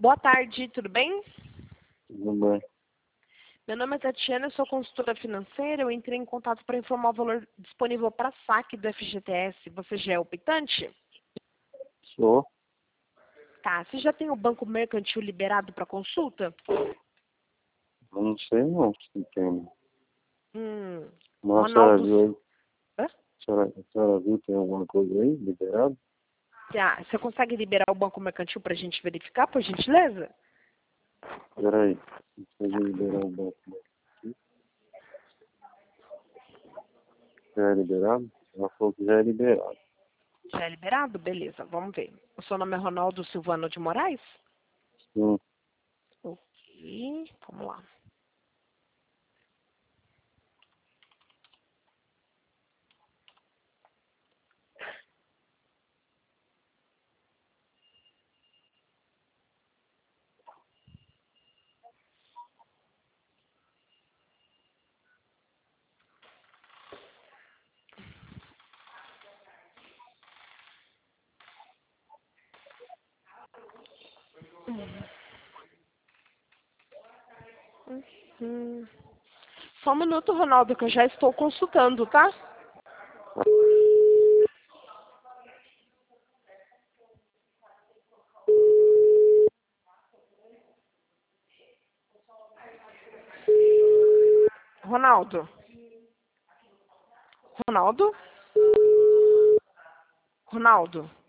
Boa tarde, tudo bem? Tudo bem. Meu nome é Tatiana, eu sou consultora financeira. Eu entrei em contato para informar o valor disponível para saque do FGTS. Você já é optante? Sou? Tá. Você já tem o banco mercantil liberado para consulta? Não sei não se tem. Mas a senhora Ronaldo. viu aí? Hã? A senhora viu, tem alguma coisa aí liberado? Tá. Você consegue liberar o banco mercantil para a gente verificar, por gentileza? Peraí. Deixa eu liberar o banco aqui. Já é liberado? Ela falou que já é liberado. Já é liberado? Beleza, vamos ver. O seu nome é Ronaldo Silvano de Moraes? Sim. Ok, vamos lá. Hum. Só um minuto, Ronaldo, que eu já estou consultando, tá? Ronaldo? Ronaldo? Ronaldo?